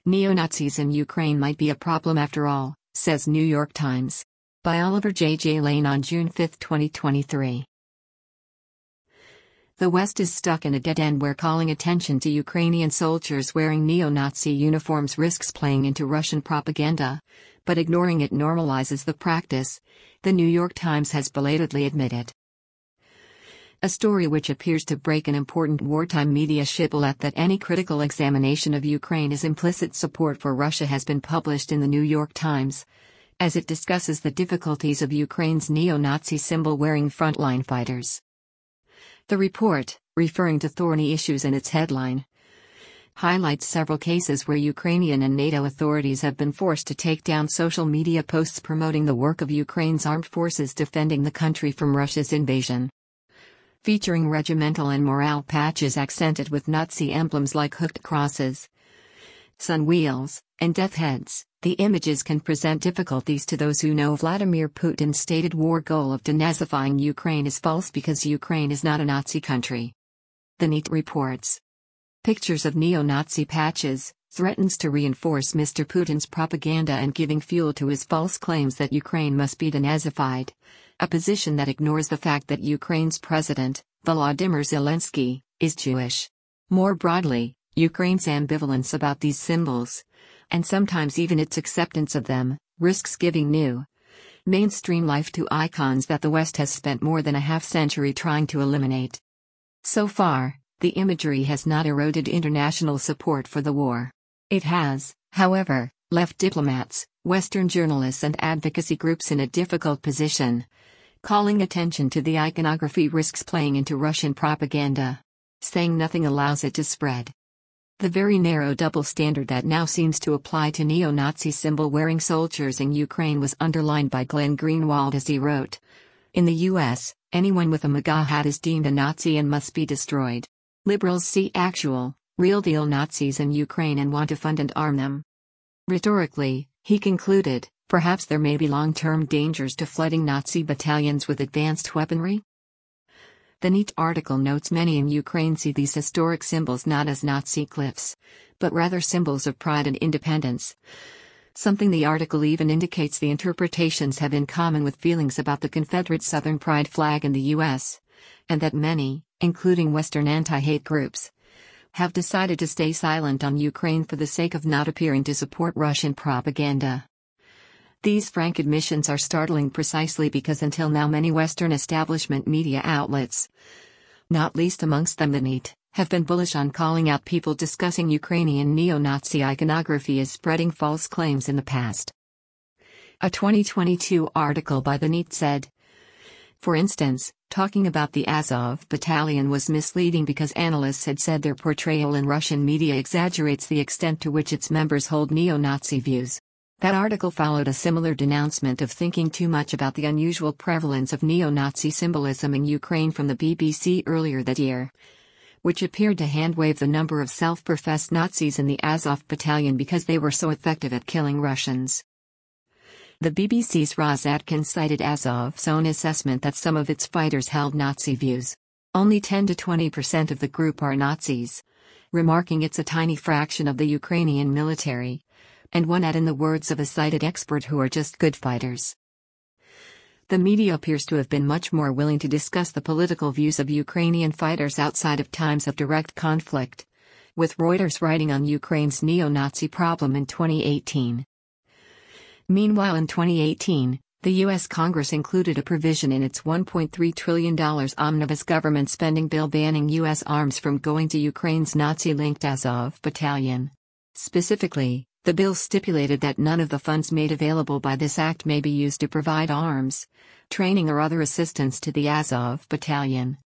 Neo-Nazis in Ukraine might be a problem after all, says New York Times. By Oliver J. Lane on June 5, 2023. The West is stuck in a dead end where calling attention to Ukrainian soldiers wearing neo-Nazi uniforms risks playing into Russian propaganda, but ignoring it normalizes the practice, the New York Times has belatedly admitted. A story which appears to break an important wartime media shibboleth that any critical examination of Ukraine is implicit support for Russia has been published in the New York Times, as it discusses the difficulties of Ukraine's neo-Nazi symbol-wearing frontline fighters. The report, referring to thorny issues in its headline, highlights several cases where Ukrainian and NATO authorities have been forced to take down social media posts promoting the work of Ukraine's armed forces defending the country from Russia's invasion. Featuring regimental and morale patches accented with Nazi emblems like hooked crosses, sun wheels, and death heads, the images can present difficulties to those who know Vladimir Putin's stated war goal of denazifying Ukraine is false because Ukraine is not a Nazi country. The NET reports. Pictures of neo-Nazi patches threatens to reinforce Mr. Putin's propaganda and giving fuel to his false claims that Ukraine must be denazified, a position that ignores the fact that Ukraine's president, Volodymyr Zelensky, is Jewish. More broadly, Ukraine's ambivalence about these symbols, and sometimes even its acceptance of them, risks giving new, mainstream life to icons that the West has spent more than a half-century trying to eliminate. So far, the imagery has not eroded international support for the war. It has, however, left diplomats, Western journalists and advocacy groups in a difficult position. Calling attention to the iconography risks playing into Russian propaganda. Saying nothing allows it to spread. The very narrow double standard that now seems to apply to neo-Nazi symbol-wearing soldiers in Ukraine was underlined by Glenn Greenwald as he wrote, "In the U.S., anyone with a MAGA hat is deemed a Nazi and must be destroyed. Liberals see actual, real-deal Nazis in Ukraine and want to fund and arm them." Rhetorically, he concluded, perhaps there may be long-term dangers to flooding Nazi battalions with advanced weaponry? The NET article notes many in Ukraine see these historic symbols not as Nazi glyphs, but rather symbols of pride and independence. Something the article even indicates the interpretations have in common with feelings about the Confederate Southern Pride flag in the U.S., and that many, including Western anti-hate groups, have decided to stay silent on Ukraine for the sake of not appearing to support Russian propaganda. These frank admissions are startling precisely because until now many Western establishment media outlets, not least amongst them the NET, have been bullish on calling out people discussing Ukrainian neo-Nazi iconography as spreading false claims in the past. A 2022 article by the NET said, for instance, talking about the Azov Battalion was misleading because analysts had said their portrayal in Russian media exaggerates the extent to which its members hold neo-Nazi views. That article followed a similar denouncement of thinking too much about the unusual prevalence of neo-Nazi symbolism in Ukraine from the BBC earlier that year, which appeared to handwave the number of self-professed Nazis in the Azov Battalion because they were so effective at killing Russians. The BBC's Roz Atkins cited Azov's own assessment that some of its fighters held Nazi views. Only 10 to 20% of the group are Nazis, remarking it's a tiny fraction of the Ukrainian military. And one add in the words of a cited expert who are just good fighters. The media appears to have been much more willing to discuss the political views of Ukrainian fighters outside of times of direct conflict, with Reuters writing on Ukraine's neo-Nazi problem in 2018. Meanwhile in 2018, the U.S. Congress included a provision in its $1.3 trillion omnibus government spending bill banning U.S. arms from going to Ukraine's Nazi-linked Azov Battalion. Specifically, the bill stipulated that none of the funds made available by this act may be used to provide arms, training or other assistance to the Azov Battalion.